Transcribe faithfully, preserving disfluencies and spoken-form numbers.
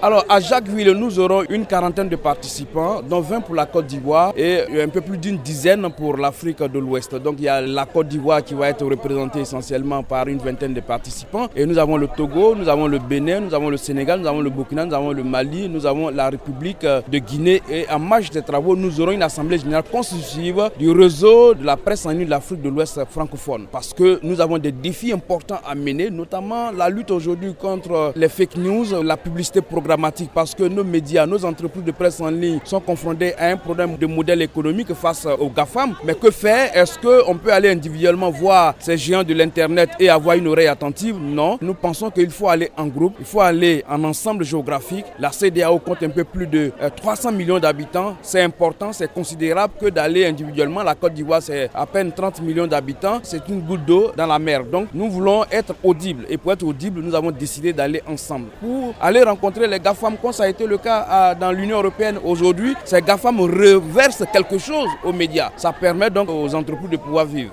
Alors à Jacquesville, nous aurons une quarantaine de participants, dont vingt pour la Côte d'Ivoire et un peu plus d'une dizaine pour l'Afrique de l'Ouest. Donc il y a la Côte d'Ivoire qui va être représentée essentiellement par une vingtaine de participants. Et nous avons le Togo, nous avons le Bénin, nous avons le Sénégal, nous avons le Burkina, nous avons le Mali, nous avons la République de Guinée. Et en marge des travaux, nous aurons une assemblée générale constitutive du réseau de la presse en ligne de l'Afrique de l'Ouest francophone. Parce que nous avons des défis importants à mener, notamment la lutte aujourd'hui contre les fake news, la publicité programmatique, parce que nos médias, nos entreprises de presse en ligne sont confrontés à un problème de modèle économique face aux GAFAM. Mais que faire? Est-ce qu'on peut aller individuellement voir ces géants de l'Internet et avoir une oreille attentive? Non. Nous pensons qu'il faut aller en groupe, il faut aller en ensemble géographique. La C D A O compte un peu plus de trois cents millions d'habitants. C'est important, c'est considérable que d'aller individuellement. La Côte d'Ivoire, c'est à peine trente millions d'habitants. C'est une goutte d'eau dans la mer. Donc nous voulons être audibles. Et pour être audibles, nous avons décidé d'aller ensemble. Pour aller rencontrer les GAFAM, comme ça a été le cas dans l'Union européenne aujourd'hui, ces GAFAM reversent quelque chose aux médias. Ça permet donc aux entreprises de pouvoir vivre.